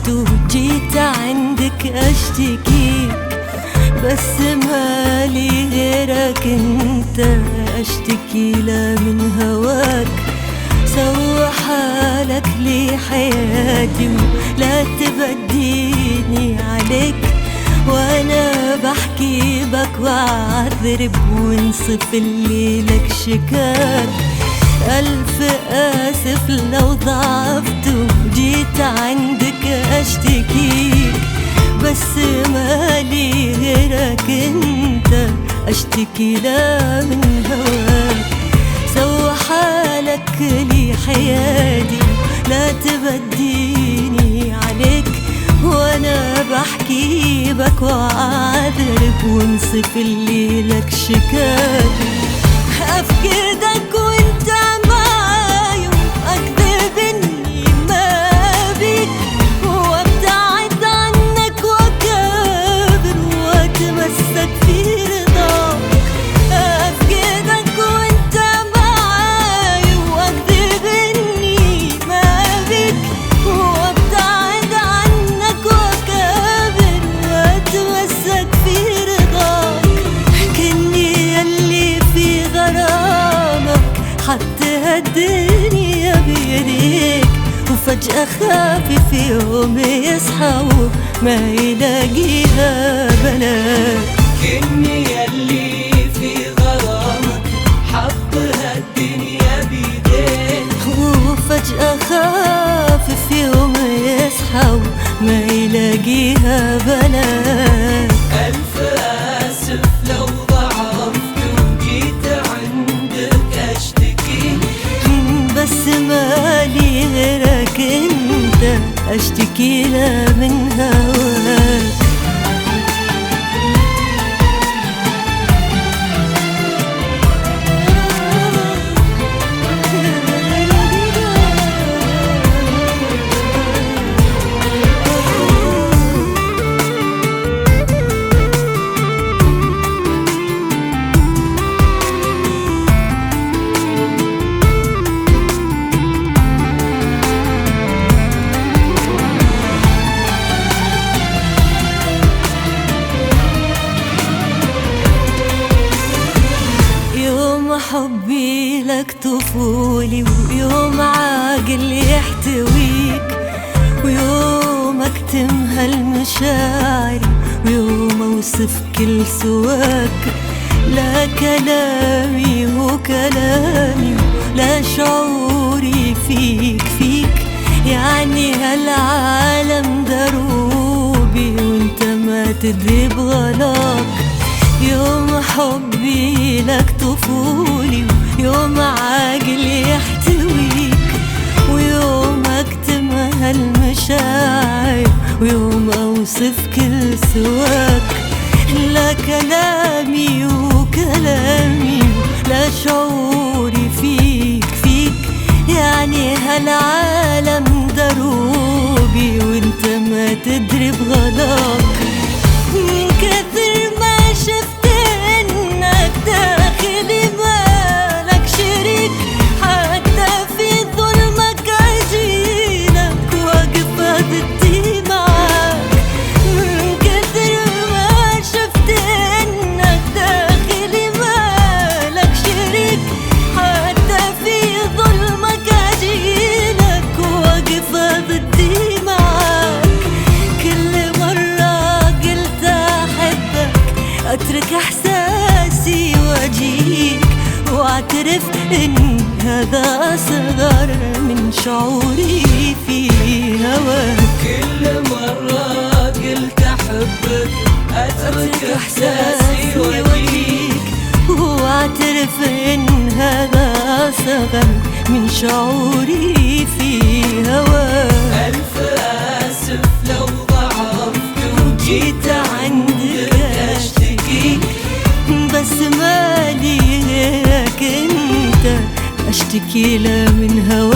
ضعفت وجيت عندك أشتكيك، بس مالي غيرك انت أشتكي لا من هواك. سوى حالك لي حياتي ولا تبديني عليك، وانا بحكي بك واعذرب وانصف اللي لك شكاك. ألف آسف لو ضعفت وجيت عندك أشتكيك، بس مالي غيرك انت أشتكي لا من هواك. سوى حالك لي حياتي لا تبديني عليك، وانا بحكي بك واعذرب وانصف اللي لك شكاك. أفقدك وانت معاي وأكذب إني ما بيك، وابتعد عنك وأكابر وأتمسك في رضاك. أفقدك وانت معاي وأكذب إني ما بيك، وابتعد عنك وأكابر وأتمسك في رضاك. كني يلي في غرامك حتى هالدنيا بيديك، وفجأة خافي في يوم يصحى وما يلاقيها بلاك. كني يلي في غرامك حط هالدنيا بيديك، وفجأة خافي في يوم يصحى وما يلاقيها بلاك. ألف آسف لو ضعفت وجيت عندك أشتكي، بس مالي غيرك انت أشتكي لا من هواك. حبي لك طفولي، ويوم عاقل يحتويك، ويوم اكتم هالمشاعر، ويوم اوصف كل سواك. لا كلامي هو كلامي ولا شعوري فيك، يعني هالعالم دروبي وانت ما تدري بغلاك. يوم حبي لك طفولي، ويوم عاقل يحتويك، ويوم اكتم هالمشاعر، ويوم اوصف كل سواك. لا كلامي وكلامي لا شعوري فيك، يعني هالعالم دروبي وانت ما تدري بغلاك. من كثر ما شفت انك داخلي مالك شريك، حتى في ظلمك اجيلك واقف ضدي معاك. من كثر ما شفت انك داخلي مالك شريك، حتى في ظلمك اجيلك واقف ضدي معاك. كل مرة قلت احبك اترك احساسي واجيك، واعترف ان هذا اصغر من شعوري في هواك. كل مرة قلت أحبك أترك إحساسي واجيك، واعترف ان هذا اصغر من شعوري في هواك. ألف آسف لو ضعفت وجيت عندك أشتكي، بس مالي غيرك انت أشتكي لا من هواك.